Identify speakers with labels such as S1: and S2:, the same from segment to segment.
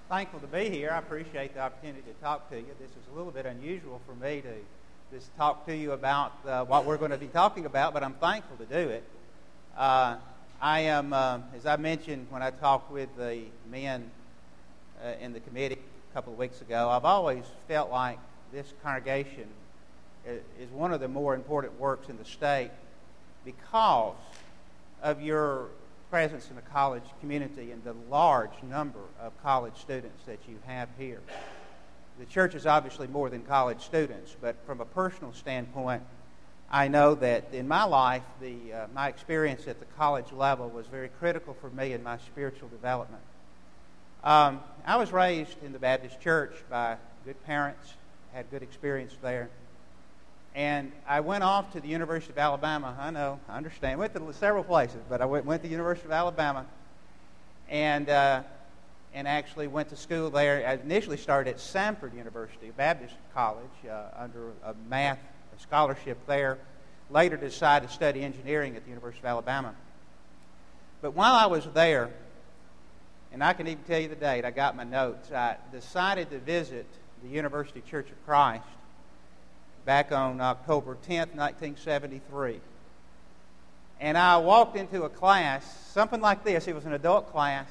S1: thankful to be here. I appreciate the opportunity to talk to you. This is a little bit unusual for me to just talk to you about what we're going to be talking about, but I'm thankful to do it. I am, as I mentioned when I talked with the men in the committee a couple of weeks ago, I've always felt like this congregation is one of the more important works in the state because of your presence in the college community and the large number of college students that you have here. The church is obviously more than college students, but from a personal standpoint, I know that in my life, my experience at the college level was very critical for me in my spiritual development. I was raised in the Baptist church by good parents, had good experience there. And I went off to the University of Alabama. I understand. Went to several places, but I went to the University of Alabama and actually went to school there. I initially started at Samford University, a Baptist college, under a math scholarship there. Later decided to study engineering at the University of Alabama. But while I was there, and I can even tell you the date, I got my notes, I decided to visit the University Church of Christ back on October 10th, 1973. And I walked into a class, something like this. It was an adult class,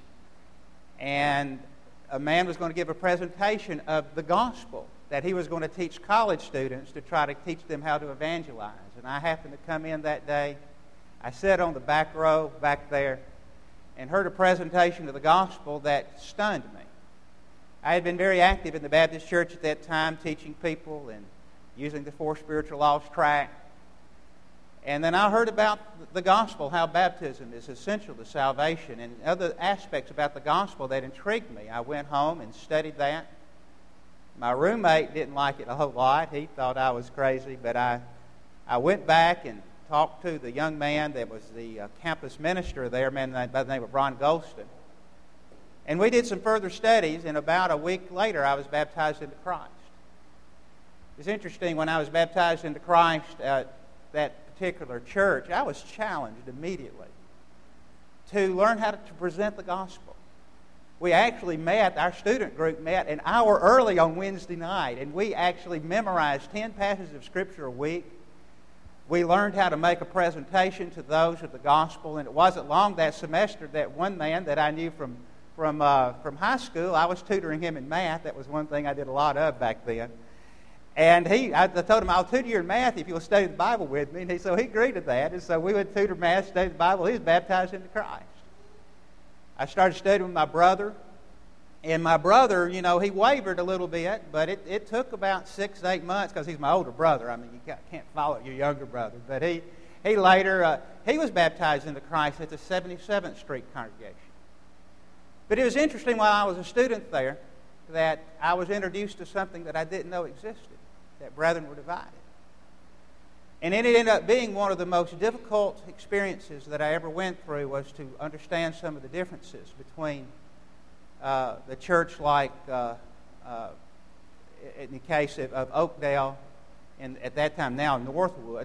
S1: and a man was going to give a presentation of the gospel that he was going to teach college students to try to teach them how to evangelize. And I happened to come in that day. I sat on the back row back there and heard a presentation of the gospel that stunned me. I had been very active in the Baptist church at that time, teaching people and using the Four Spiritual Laws tract. And then I heard about the gospel, how baptism is essential to salvation, and other aspects about the gospel that intrigued me. I went home and studied that. My roommate didn't like it a whole lot. He thought I was crazy, but I went back and talked to the young man that was the campus minister there, a man by the name of Ron Golston. And we did some further studies, and about a week later I was baptized into Christ. It's interesting, when I was baptized into Christ at that particular church, I was challenged immediately to learn how to present the gospel. We actually met, our student group met an hour early on Wednesday night, and we actually memorized 10 passages of Scripture a week. We learned how to make a presentation to those of the gospel, and it wasn't long that semester that one man that I knew from high school, I was tutoring him in math. That was one thing I did a lot of back then. And I told him, I'll tutor you in math if you'll study the Bible with me. And so he agreed to that. And so we would tutor math, study the Bible. He was baptized into Christ. I started studying with my brother. And my brother, he wavered a little bit, but it took about 6 to 8 months because he's my older brother. I mean, you can't follow your younger brother. But he later, he was baptized into Christ at the 77th Street congregation. But it was interesting while I was a student there that I was introduced to something that I didn't know existed, that brethren were divided. And it ended up being one of the most difficult experiences that I ever went through, was to understand some of the differences between the church, like in the case of Oakdale, and at that time now Northwood,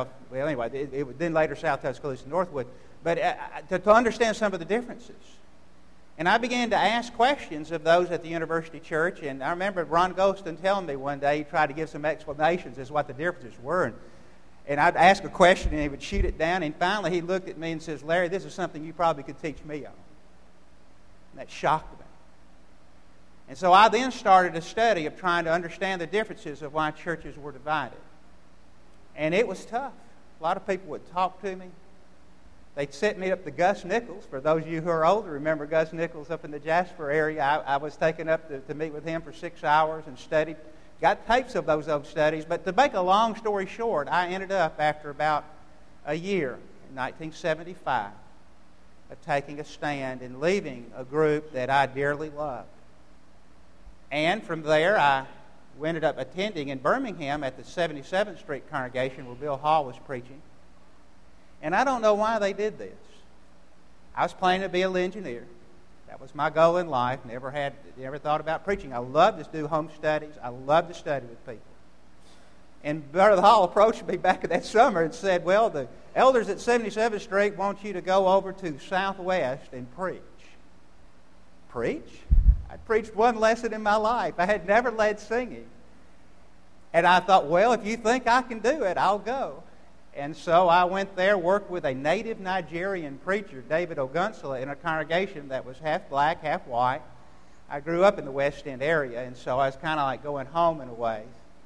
S1: it was then later South Tuscaloosa, Northwood, but to understand some of the differences. And I began to ask questions of those at the university church, and I remember Ron Golston telling me one day, he tried to give some explanations as to what the differences were, and I'd ask a question and he would shoot it down, and finally he looked at me and says, "Larry, this is something you probably could teach me on." And that shocked me. And so I then started a study of trying to understand the differences of why churches were divided. And it was tough. A lot of people would talk to me. They'd set me up to Gus Nichols. For those of you who are older, remember Gus Nichols up in the Jasper area. I was taken up to meet with him for 6 hours and studied. Got tapes of those old studies. But to make a long story short, I ended up, after about a year, in 1975, of taking a stand and leaving a group that I dearly loved. And from there, I ended up attending in Birmingham at the 77th Street congregation where Bill Hall was preaching. And I don't know why they did this. I was planning to be an engineer. That was my goal in life. Never thought about preaching. I loved to do home studies. I loved to study with people. And Brother Hall approached me back that summer and said, "Well, the elders at 77th Street want you to go over to Southwest and preach." Preach? I preached one lesson in my life. I had never led singing. And I thought, well, if you think I can do it, I'll go. And so I went there, worked with a native Nigerian preacher, David Ogunsula, in a congregation that was half black, half white. I grew up in the West End area, and so I was kind of like going home in a way.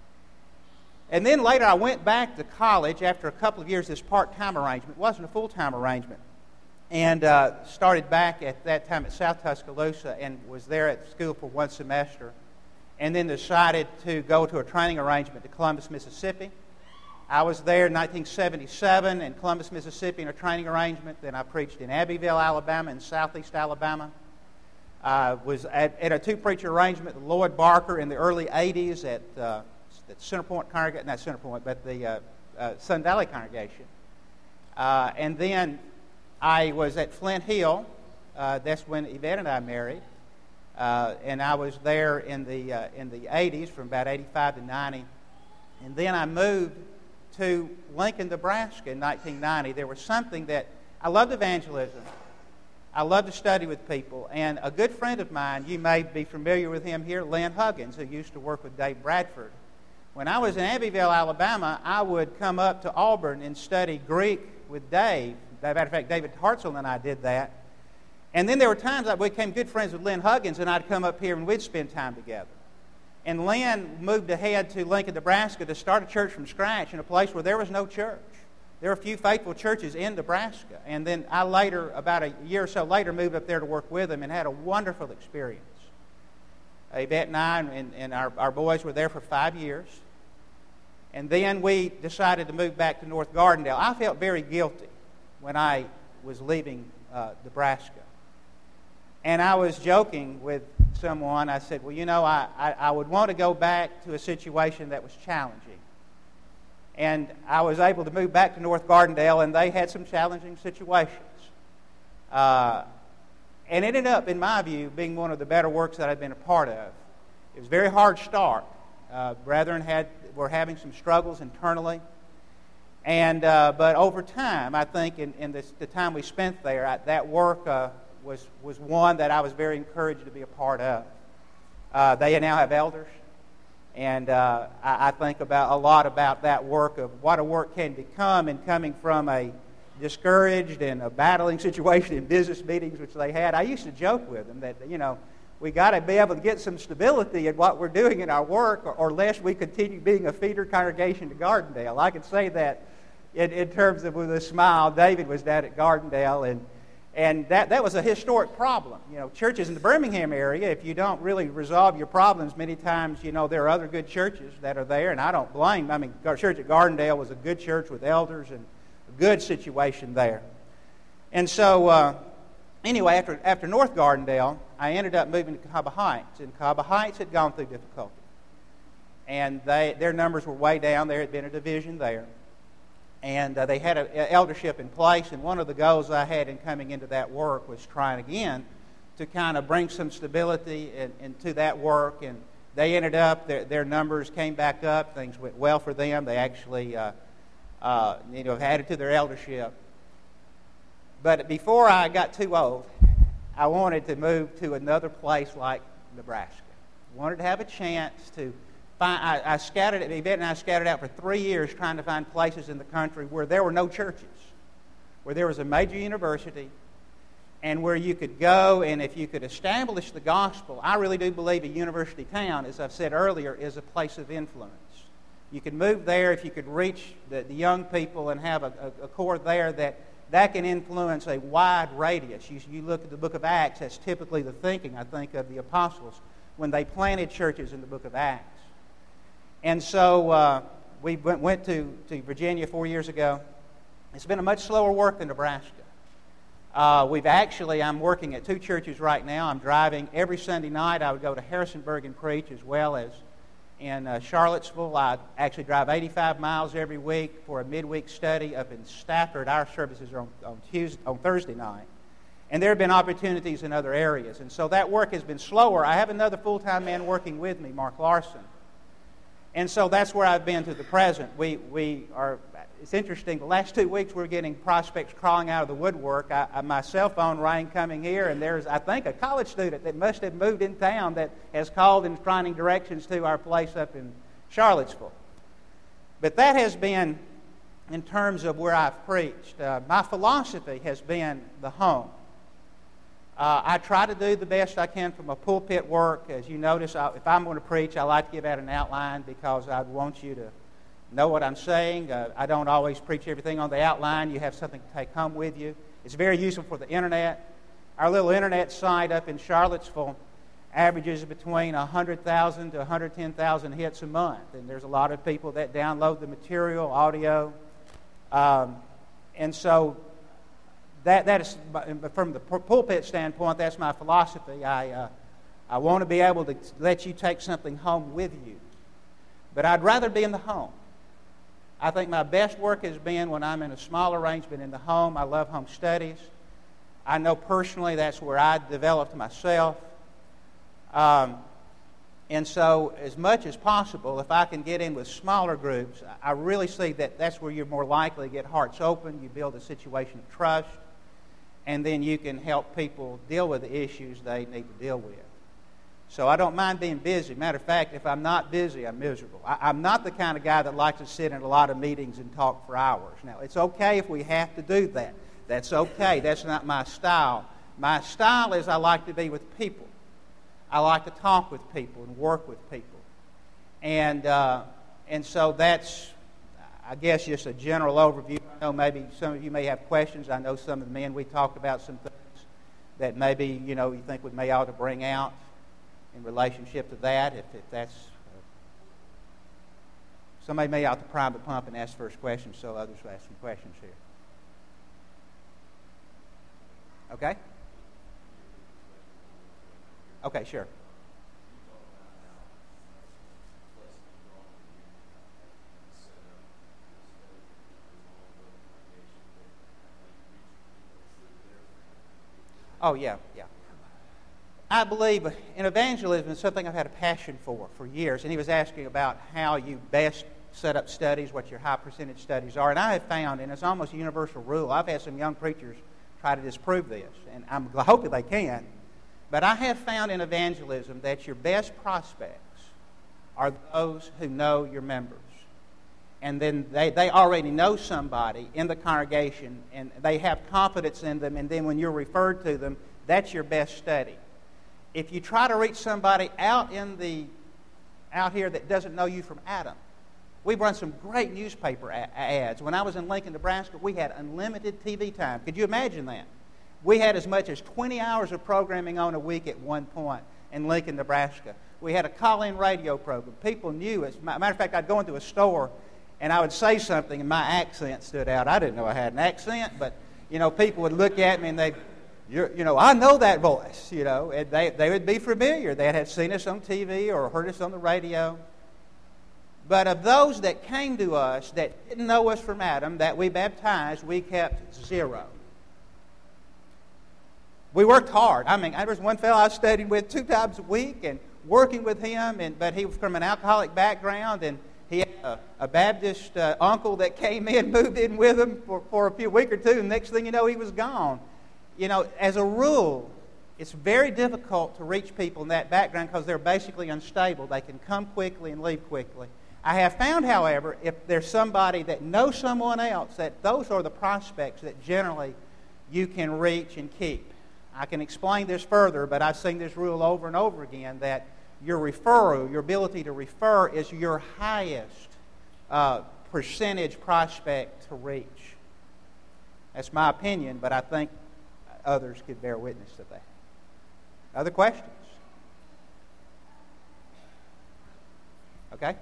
S1: And then later I went back to college after a couple of years, this part-time arrangement. It wasn't a full-time arrangement. And started back at that time at South Tuscaloosa and was there at school for one semester. And then decided to go to a training arrangement to Columbus, Mississippi. I was there in 1977 in Columbus, Mississippi in a training arrangement. Then I preached in Abbeville, Alabama and Southeast Alabama. I was at a two-preacher arrangement with Lloyd Barker in the early 80s at Center Point congregation, not Center Point, but the Sun Valley congregation. And then I was at Flint Hill. That's when Yvette and I married. And I was there in the 80s from about 85 to 90. And then I moved to Lincoln, Nebraska in 1990. There was something that I loved evangelism. I loved to study with people. And a good friend of mine, you may be familiar with him here, Lynn Huggins, who used to work with Dave Bradford. When I was in Abbeville, Alabama, I would come up to Auburn and study Greek with Dave. As a matter of fact, David Hartzell and I did that. And then there were times I became good friends with Lynn Huggins, and I'd come up here and we'd spend time together. And Lynn moved ahead to Lincoln, Nebraska to start a church from scratch in a place where there was no church. There were a few faithful churches in Nebraska. And then I later, about a year or so later, moved up there to work with him and had a wonderful experience. Yvette and I and our boys were there for 5 years. And then we decided to move back to North Gardendale. I felt very guilty when I was leaving Nebraska. And I was joking with someone. I said, well, you know, I would want to go back to a situation that was challenging. And I was able to move back to North Gardendale, and they had some challenging situations. And it ended up, in my view, being one of the better works that I've been a part of. It was a very hard start. Brethren were having some struggles internally. And but over time, I think in the time we spent there, that work was one that I was very encouraged to be a part of. They now have elders, and I think a lot about that work of what a work can become, and coming from a discouraged and a battling situation in business meetings, which they had. I used to joke with them that, you know, we got to be able to get some stability in what we're doing in our work, or lest we continue being a feeder congregation to Gardendale. I can say that in terms of with a smile. David was down at Gardendale, and that was a historic problem. You know, churches in the Birmingham area, if you don't really resolve your problems, many times, you know, there are other good churches that are there, and I don't blame. I mean, our church at Gardendale was a good church with elders and a good situation there. And so, anyway, after North Gardendale, I ended up moving to Cobba Heights, and Cobba Heights had gone through difficulty. And their numbers were way down. There had been a division there. And they had an eldership in place, and one of the goals I had in coming into that work was trying again to kind of bring some stability into that work. And they ended up, their numbers came back up. Things went well for them. They actually added to their eldership. But before I got too old, I wanted to move to another place like Nebraska. I wanted to have a chance to find. Yvette and I scattered out for 3 years trying to find places in the country where there were no churches, where there was a major university, and where you could go, and if you could establish the gospel. I really do believe a university town, as I've said earlier, is a place of influence. You could move there if you could reach the young people and have a core there that can influence a wide radius. You look at the book of Acts, that's typically the thinking, I think, of the apostles when they planted churches in the book of Acts. And so we went to Virginia 4 years ago. It's been a much slower work than Nebraska. I'm working at 2 churches right now. I'm driving every Sunday night. I would go to Harrisonburg and preach, as well as in Charlottesville. I actually drive 85 miles every week for a midweek study up in Stafford. Our services are on Thursday night. And there have been opportunities in other areas. And so that work has been slower. I have another full-time man working with me, Mark Larson. And so that's where I've been to the present. We are it's interesting. The last 2 weeks, we're getting prospects crawling out of the woodwork. My cell phone rang coming here, and there's, I think, a college student that must have moved in town that has called and is finding directions to our place up in Charlottesville. But that has been in terms of where I've preached. My philosophy has been the home. I try to do the best I can for my pulpit work. As you notice, if I'm going to preach, I like to give out an outline because I want you to know what I'm saying. I don't always preach everything on the outline. You have something to take home with you. It's very useful for the internet. Our little internet site up in Charlottesville averages between 100,000 to 110,000 hits a month. And there's a lot of people that download the material, audio. And so that is, from the pulpit standpoint, that's my philosophy. I want to be able to let you take something home with you. But I'd rather be in the home. I think my best work has been when I'm in a small arrangement in the home. I love home studies. I know personally that's where I developed myself. And so as much as possible, if I can get in with smaller groups, I really see that that's where you're more likely to get hearts open. You build a situation of trust, and then you can help people deal with the issues they need to deal with. So I don't mind being busy. Matter of fact, if I'm not busy, I'm miserable. I'm not the kind of guy that likes to sit in a lot of meetings and talk for hours. Now, it's okay if we have to do that. That's okay. That's not my style. My style is I like to be with people. I like to talk with people and work with people. And so that's, I guess, just a general overview. I know maybe some of you may have questions. I know some of the men, we talked about some things that maybe, you think we may ought to bring out in relationship to that, if that's... somebody may ought to prime the pump and ask first questions so others will ask some questions here. Okay? Okay, sure. Oh, yeah. I believe in evangelism is something I've had a passion for years. And he was asking about how you best set up studies, what your high percentage studies are. And I have found, and it's almost a universal rule, I've had some young preachers try to disprove this, and I'm hoping they can. But I have found in evangelism that your best prospects are those who know your members. And then they already know somebody in the congregation, and they have confidence in them, and then when you're referred to them, that's your best study. If you try to reach somebody out here that doesn't know you from Adam, we've run some great newspaper ads. When I was in Lincoln, Nebraska, we had unlimited TV time. Could you imagine that? We had as much as 20 hours of programming on a week at one point in Lincoln, Nebraska. We had a call-in radio program. People knew us. Matter of fact, I'd go into a store and I would say something and my accent stood out. I didn't know I had an accent, but people would look at me and they'd, I know that voice, and they would be familiar. They had seen us on TV or heard us on the radio. But of those that came to us that didn't know us from Adam, that we baptized, we kept 0. We worked hard. There was one fellow I studied with 2 times a week and working with him, but he was from an alcoholic background, and he had a Baptist uncle that came in, moved in with him for a week or two, and next thing you know, he was gone. As a rule, it's very difficult to reach people in that background because they're basically unstable. They can come quickly and leave quickly. I have found, however, if there's somebody that knows someone else, that those are the prospects that generally you can reach and keep. I can explain this further, but I've seen this rule over and over again that your referral, your ability to refer, is your highest percentage prospect to reach. That's my opinion, but I think others could bear witness to that. Other questions? Okay?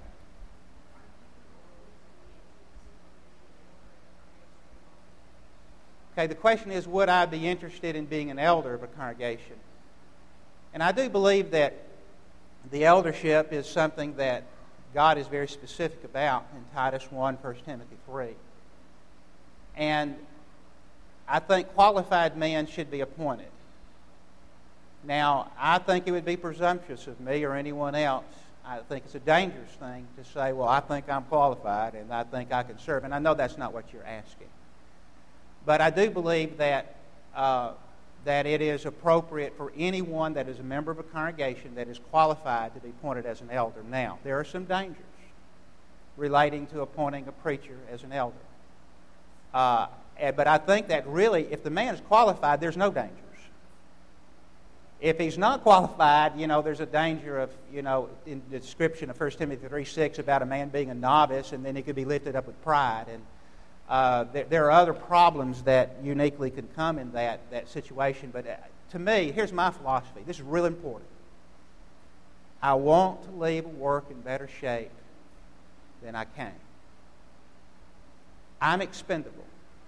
S1: Okay, the question is, would I be interested in being an elder of a congregation? And I do believe that the eldership is something that God is very specific about in Titus 1, 1 Timothy 3. And I think qualified men should be appointed. Now, I think it would be presumptuous of me or anyone else. I think it's a dangerous thing to say, well, I think I'm qualified and I think I can serve. And I know that's not what you're asking. But I do believe that that it is appropriate for anyone that is a member of a congregation that is qualified to be appointed as an elder. Now, there are some dangers relating to appointing a preacher as an elder. But I think that really, if the man is qualified, there's no dangers. If he's not qualified, there's a danger of, in the description of 1 Timothy 3:6 about a man being a novice, and then he could be lifted up with pride. And there are other problems that uniquely could come in that situation. But to me, here's my philosophy. This is really important. I want to leave work in better shape than I came. I'm expendable.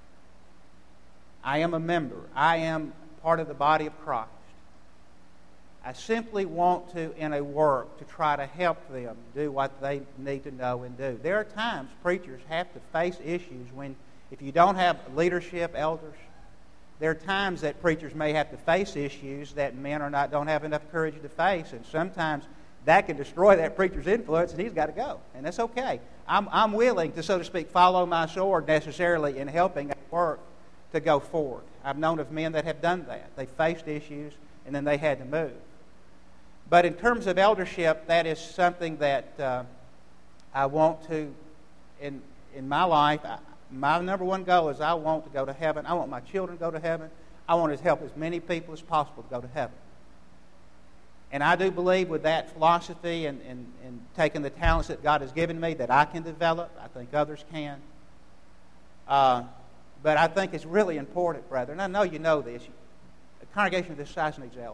S1: I am a member. I am part of the body of Christ. I simply want to, in a work, to try to help them do what they need to know and do. There are times preachers have to face issues when, if you don't have leadership, elders, there are times that preachers may have to face issues that men don't have enough courage to face, and sometimes that can destroy that preacher's influence, and he's got to go, and that's okay. I'm willing to, so to speak, follow my sword necessarily in helping work to go forward. I've known of men that have done that. They faced issues, and then they had to move. But in terms of eldership, that is something that I want to, in my life, my number one goal is I want to go to heaven. I want my children to go to heaven. I want to help as many people as possible to go to heaven. And I do believe with that philosophy and taking the talents that God has given me that I can develop, I think others can. But I think it's really important, brother, and I know you know this, a congregation of this size needs elders.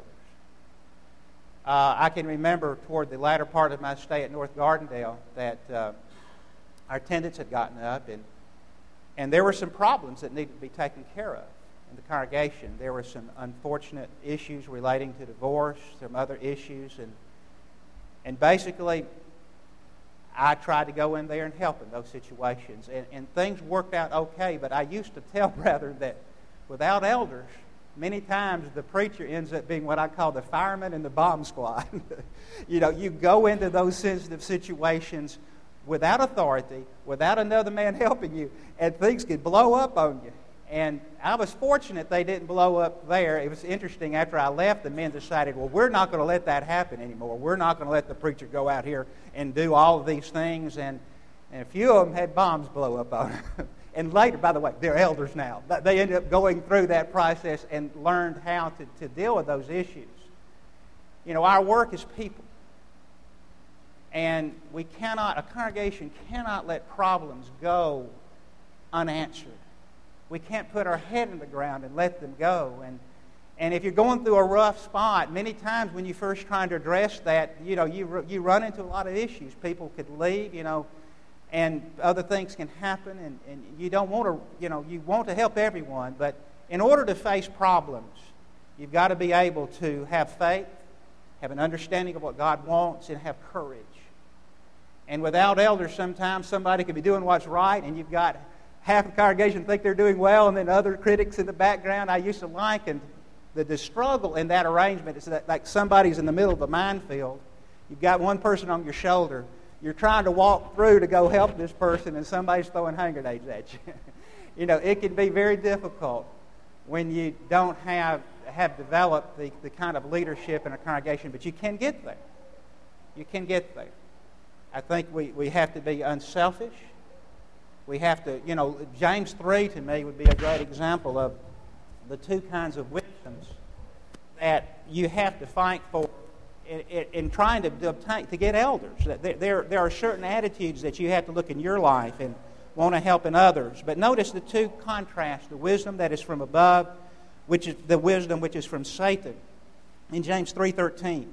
S1: I can remember toward the latter part of my stay at North Gardendale that our attendants had gotten up, and there were some problems that needed to be taken care of in the congregation. There were some unfortunate issues relating to divorce, some other issues, and basically I tried to go in there and help in those situations. And things worked out okay, but I used to tell brethren that without elders, many times the preacher ends up being what I call the fireman in the bomb squad. You go into those sensitive situations without authority, without another man helping you, and things could blow up on you. And I was fortunate they didn't blow up there. It was interesting, after I left, the men decided, well, we're not going to let that happen anymore. We're not going to let the preacher go out here and do all of these things. And a few of them had bombs blow up on them. And later, by the way, they're elders now. They ended up going through that process and learned how to deal with those issues. Our work is people. And a congregation cannot let problems go unanswered. We can't put our head in the ground and let them go. And if you're going through a rough spot, many times when you're first trying to address that, you run into a lot of issues. People could leave, and other things can happen, and you don't want to, you want to help everyone, but in order to face problems, you've got to be able to have faith, have an understanding of what God wants, and have courage. And without elders, sometimes somebody could be doing what's right, and you've got half the congregation think they're doing well, and then other critics in the background. I used to liken the struggle in that arrangement. It's like somebody's in the middle of a minefield. You've got one person on your shoulder. You're trying to walk through to go help this person, and somebody's throwing hand grenades at you. It can be very difficult when you don't have developed the kind of leadership in a congregation, but you can get there. You can get there. I think we have to be unselfish. We have to, James 3 to me would be a great example of the two kinds of wisdoms that you have to fight for in trying to obtain, to get elders. There are certain attitudes that you have to look in your life and want to help in others. But notice the two contrasts, the wisdom that is from above, which is the wisdom which is from Satan. In James 3:13,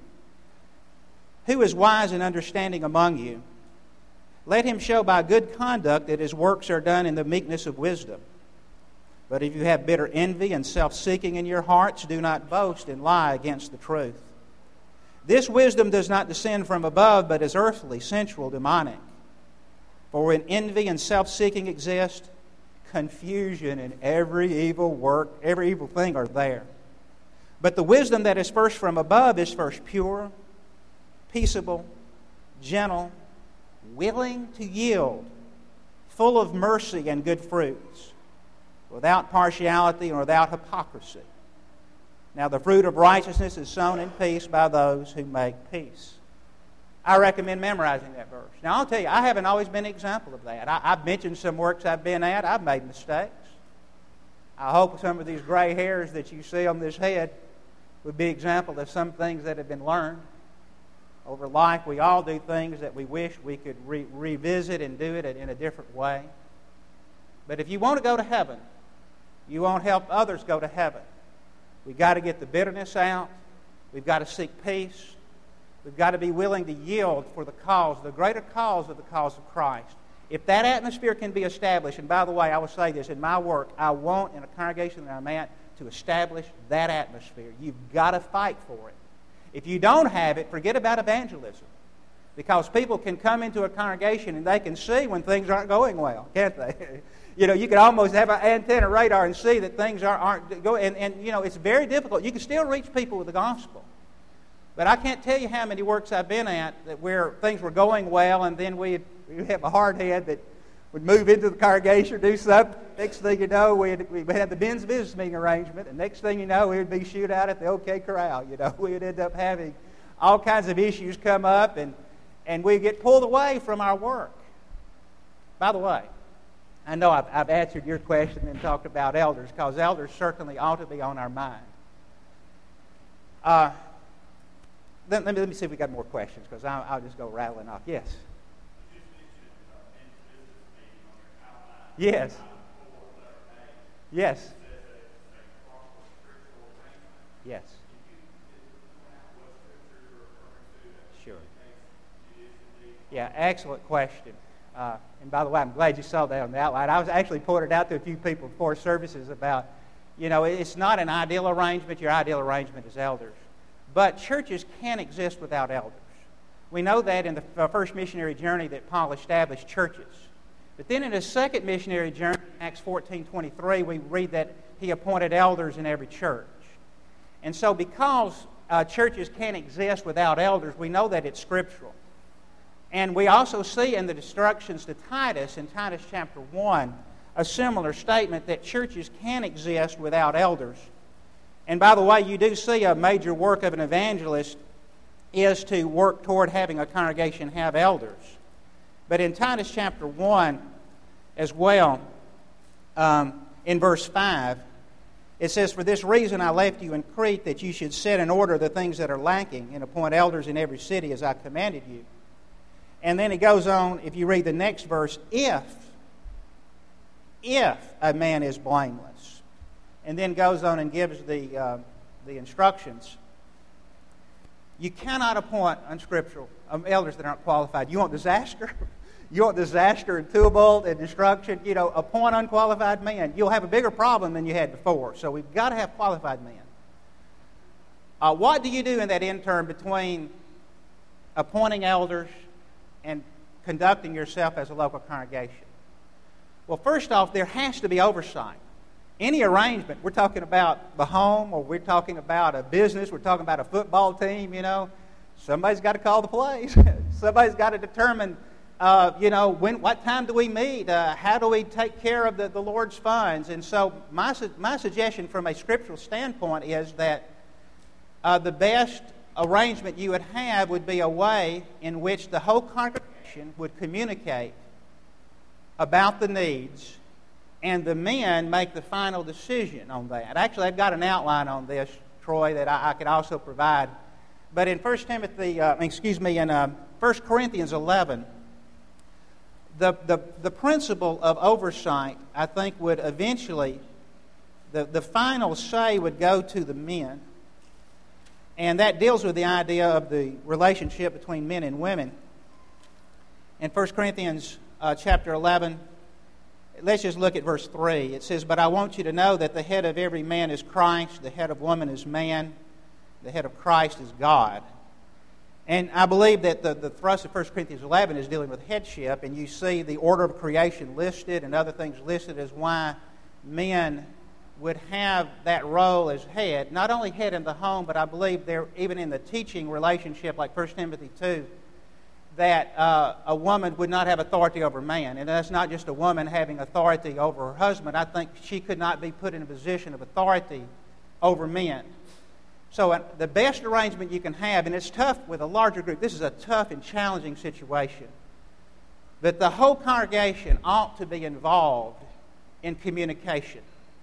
S1: who is wise and understanding among you? Let him show by good conduct that his works are done in the meekness of wisdom. But if you have bitter envy and self-seeking in your hearts, do not boast and lie against the truth. This wisdom does not descend from above, but is earthly, sensual, demonic. For when envy and self-seeking exist, confusion and every evil work, every evil thing are there. But the wisdom that is first from above is first pure, peaceable, gentle, willing to yield, full of mercy and good fruits, without partiality and without hypocrisy. Now the fruit of righteousness is sown in peace by those who make peace. I recommend memorizing that verse. Now I'll tell you, I haven't always been an example of that. I've mentioned some works I've been at. I've made mistakes. I hope some of these gray hairs that you see on this head would be an example of some things that have been learned. Over life, we all do things that we wish we could revisit and do it in a different way. But if you want to go to heaven, you won't help others go to heaven. We've got to get the bitterness out. We've got to seek peace. We've got to be willing to yield for the cause, the greater cause of the cause of Christ. If that atmosphere can be established, and by the way, I will say this, in my work, I want in a congregation that I'm at to establish that atmosphere. You've got to fight for it. If you don't have it, forget about evangelism. Because people can come into a congregation and they can see when things aren't going well, can't they? You can almost have an antenna radar and see that things aren't going. And it's very difficult. You can still reach people with the gospel. But I can't tell you how many works I've been at that where things were going well, and then we'd have a hard head that would move into the congregation or do something. Next thing you know, we had the men's business meeting arrangement, and next thing you know, we would be shoot out at the OK Corral. We would end up having all kinds of issues come up, and we'd get pulled away from our work. By the way, I know I've answered your question and talked about elders, because elders certainly ought to be on our mind. Let me see if we got more questions, because I'll just go rattling off. Yes. Yes. Yes. Yes. Sure. Yeah, excellent question. And by the way, I'm glad you saw that on the outline. I was actually pointed out to a few people before services about, it's not an ideal arrangement. Your ideal arrangement is elders. But churches can exist without elders. We know that in the first missionary journey that Paul established churches. But then in his second missionary journey, Acts 14:23, we read that he appointed elders in every church. And so because churches can't exist without elders, we know that it's scriptural. And we also see in the instructions to Titus, in Titus chapter 1, a similar statement that churches can exist without elders. And by the way, you do see a major work of an evangelist is to work toward having a congregation have elders. But in Titus chapter 1 as well, in verse 5, it says, "For this reason I left you in Crete, that you should set in order the things that are lacking, and appoint elders in every city as I commanded you." And then it goes on, if you read the next verse, if a man is blameless, and then goes on and gives the instructions. You cannot appoint unscriptural elders that aren't qualified. You want disaster? You want disaster and tumult and destruction? Appoint unqualified men. You'll have a bigger problem than you had before. So we've got to have qualified men. What do you do in that interim between appointing elders and conducting yourself as a local congregation? Well, first off, there has to be oversight. Any arrangement, we're talking about the home, or we're talking about a business, we're talking about a football team, somebody's got to call the plays. Somebody's got to determine, what time do we meet? How do we take care of the Lord's funds? And so my suggestion from a scriptural standpoint is that the best arrangement you would have would be a way in which the whole congregation would communicate about the needs, and the men make the final decision on that. Actually, I've got an outline on this, Troy, that I could also provide. But in 1 Corinthians 11, the principle of oversight, I think, would eventually, the final say would go to the men. And that deals with the idea of the relationship between men and women. In 1 Corinthians chapter 11, let's just look at verse 3. It says, "But I want you to know that the head of every man is Christ, the head of woman is man, the head of Christ is God." And I believe that the thrust of 1 Corinthians 11 is dealing with headship, and you see the order of creation listed and other things listed as why men would have that role as head. Not only head in the home, but I believe they're even in the teaching relationship, like 1 Timothy 2, that a woman would not have authority over a man. And that's not just a woman having authority over her husband. I think she could not be put in a position of authority over men. So the best arrangement you can have, and it's tough with a larger group, this is a tough and challenging situation, that the whole congregation ought to be involved in communication.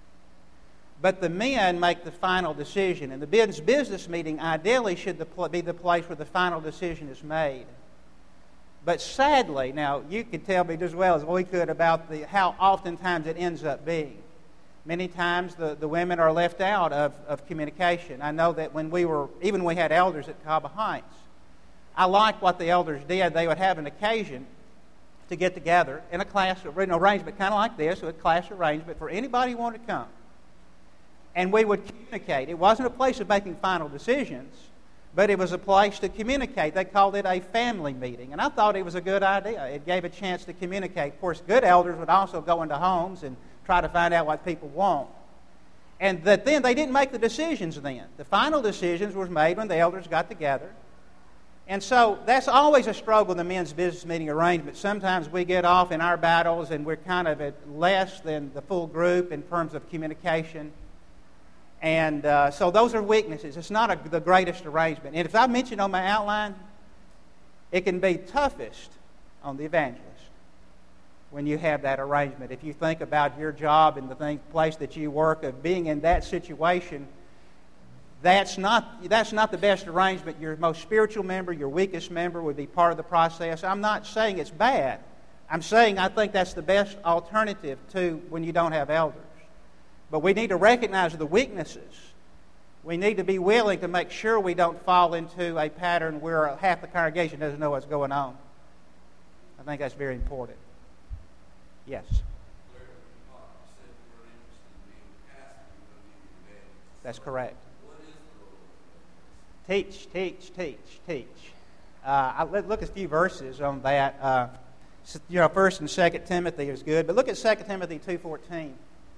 S1: But the men make the final decision. And the men's business meeting ideally should be the place where the final decision is made. But sadly, now you could tell me as well as we could about how oftentimes it ends up being. Many times the women are left out of communication. I know that when we had elders at Cobble Heights, I liked what the elders did. They would have an occasion to get together in a class, an arrangement kind of like this, a class arrangement for anybody who wanted to come. And we would communicate. It wasn't a place of making final decisions, but it was a place to communicate. They called it a family meeting. And I thought it was a good idea. It gave a chance to communicate. Of course, good elders would also go into homes and try to find out what people want. And that then they didn't make the decisions then. The final decisions were made when the elders got together. And so that's always a struggle in the men's business meeting arrangement. Sometimes we get off in our battles and we're kind of at less than the full group in terms of communication. And so those are weaknesses. It's not the greatest arrangement. And if I mentioned on my outline, it can be toughest on the evangelist when you have that arrangement. If you think about your job and the place that you work, of being in that situation, that's not the best arrangement. Your most spiritual member, your weakest member would be part of the process. I'm not saying it's bad. I'm saying I think that's the best alternative to when you don't have elders. But we need to recognize the weaknesses. We need to be willing to make sure we don't fall into a pattern where half the congregation doesn't know what's going on. I think that's very important. Yes? That's correct. Teach. Let's look at a few verses on that. 1 and 2 Timothy is good, but look at 2 Timothy 2:14.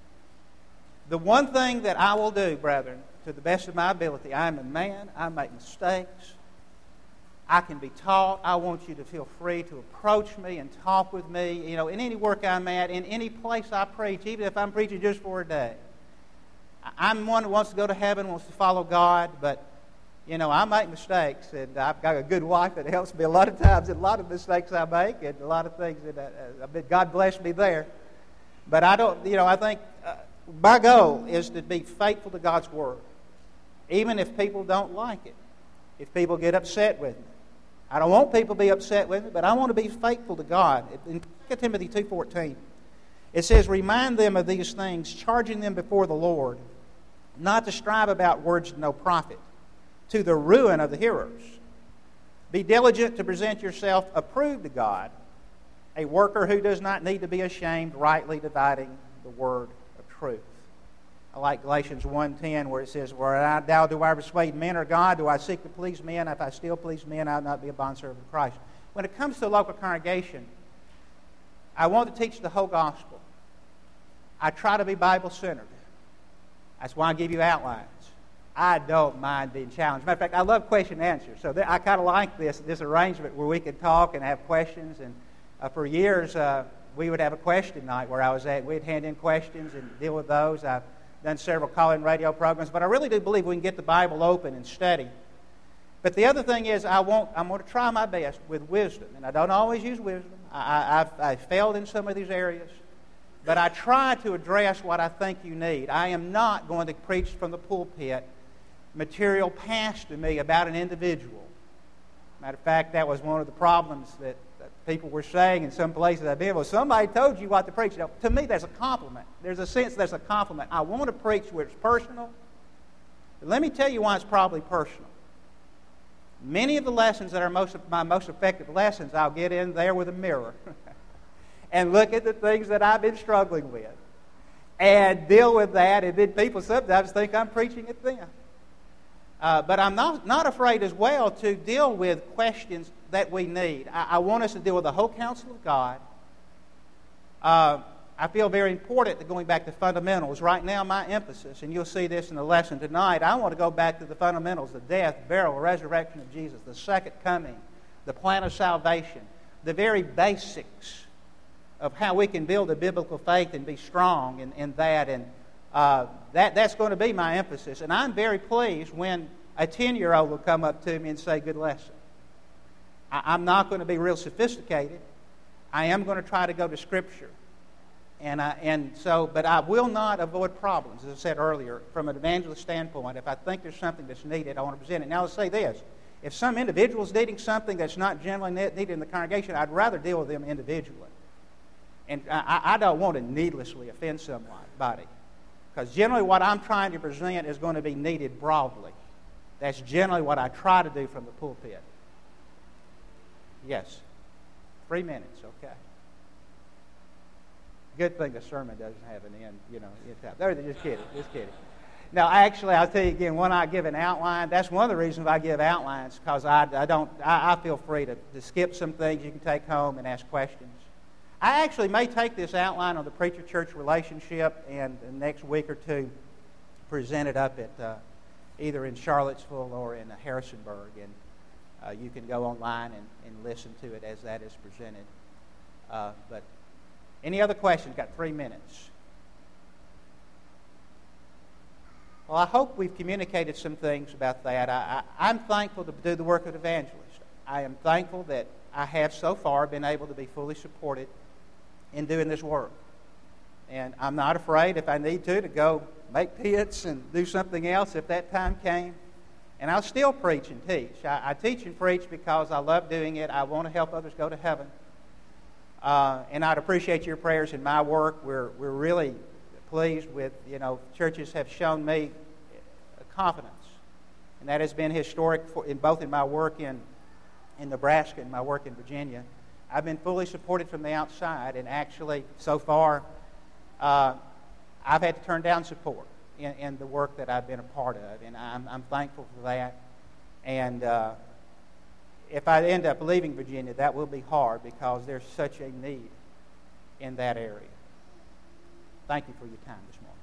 S1: The one thing that I will do, brethren, to the best of my ability, I am a man, I make mistakes, I can be taught. I want you to feel free to approach me and talk with me, in any work I'm at, in any place I preach, even if I'm preaching just for a day. I'm one who wants to go to heaven, wants to follow God, but, I make mistakes, and I've got a good wife that helps me a lot of times in a lot of mistakes I make, and a lot of things that God bless me there. But I don't, I think my goal is to be faithful to God's Word, even if people don't like it, if people get upset with me. I don't want people to be upset with me, but I want to be faithful to God. In 2 Timothy 2:14, it says, "Remind them of these things, charging them before the Lord, not to strive about words to no profit, to the ruin of the hearers. Be diligent to present yourself approved to God, a worker who does not need to be ashamed, rightly dividing the word of truth." I like Galatians 1:10 where it says, "Now do I persuade men or God? Do I seek to please men? If I still please men, I will not be a bondservant of Christ." When it comes to a local congregation, I want to teach the whole gospel. I try to be Bible-centered. That's why I give you outlines. I don't mind being challenged. Matter of fact, I love question and answer. So I kind of like this arrangement where we could talk and have questions. And for years, we would have a question night where I was at. We'd hand in questions and deal with those. I've done several call-in radio programs. But I really do believe we can get the Bible open and study. But the other thing is I'm going to try my best with wisdom. And I don't always use wisdom. I've failed in some of these areas. But I try to address what I think you need. I am not going to preach from the pulpit material passed to me about an individual. Matter of fact, that was one of the problems that people were saying in some places I've been. Well, somebody told you what to preach. To me, that's a compliment. There's a sense that's a compliment. I want to preach where it's personal. But let me tell you why it's probably personal. Many of the lessons that are my most effective lessons, I'll get in there with a mirror and look at the things that I've been struggling with and deal with that. And then people sometimes think I'm preaching at them. But I'm not afraid as well to deal with questions that we need. I want us to deal with the whole counsel of God. I feel very important to going back to fundamentals. Right now, my emphasis, and you'll see this in the lesson tonight, I want to go back to the fundamentals, the death, burial, resurrection of Jesus, the second coming the plan of salvation, the very basics of how we can build a biblical faith and be strong in that. And that's going to be my emphasis. And I'm very pleased when a 10-year-old will come up to me and say, "Good lesson." I'm not going to be real sophisticated. I am going to try to go to Scripture. But I will not avoid problems. As I said earlier, from an evangelist standpoint, if I think there's something that's needed, I want to present it. Now, let's say this. If some individual is needing something that's not generally needed in the congregation, I'd rather deal with them individually. And I don't want to needlessly offend somebody. Because generally what I'm trying to present is going to be needed broadly. That's generally what I try to do from the pulpit. Yes. 3 minutes, okay. Good thing the sermon doesn't have an end, Just kidding. No, actually, I'll tell you again, when I give an outline, that's one of the reasons I give outlines, because I feel free to skip some things you can take home and ask questions. I actually may take this outline on the preacher-church relationship and the next week or two present it up at either in Charlottesville or in Harrisonburg, and you can go online and listen to it as that is presented. But any other questions? Got 3 minutes. Well, I hope we've communicated some things about that. I'm thankful to do the work of evangelist. I am thankful that I have so far been able to be fully supported in doing this work. And I'm not afraid, if I need to go make pits and do something else if that time came. And I'll still preach and teach. I teach and preach because I love doing it. I want to help others go to heaven. And I'd appreciate your prayers in my work. We're really pleased with, churches have shown me confidence. And that has been historic both in my work in Nebraska and my work in Virginia. I've been fully supported from the outside, and actually, so far, I've had to turn down support in the work that I've been a part of, and I'm thankful for that. And if I end up leaving Virginia, that will be hard because there's such a need in that area. Thank you for your time this morning.